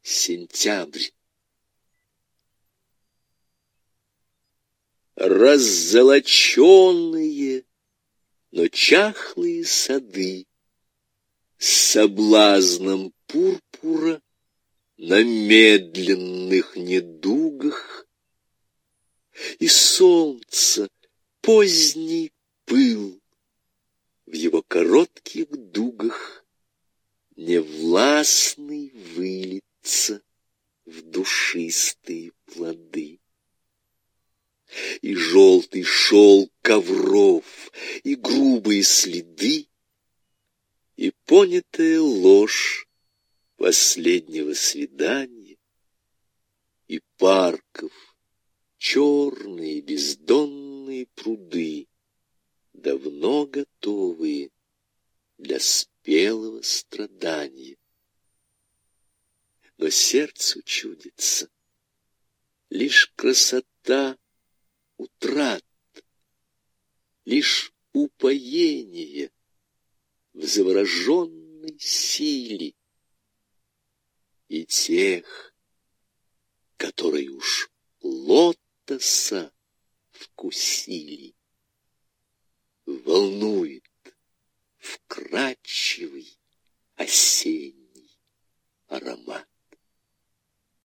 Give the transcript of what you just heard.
сентябрь. Раззолоченные, но чахлые сады с соблазном пурпура на медленных недугах, и солнце поздний пыл в его коротких дугах невластный вылиться в душистые плоды. И желтый шелк ковров, и грубые следы, и понятая ложь последнего свидания, и парков черные бездонные пруды, давно готовые для спелого страдания. Но сердцу чудится лишь красота утрат, лишь упоение в завороженной силе, и тех, которые уж лотоса вкусили, волну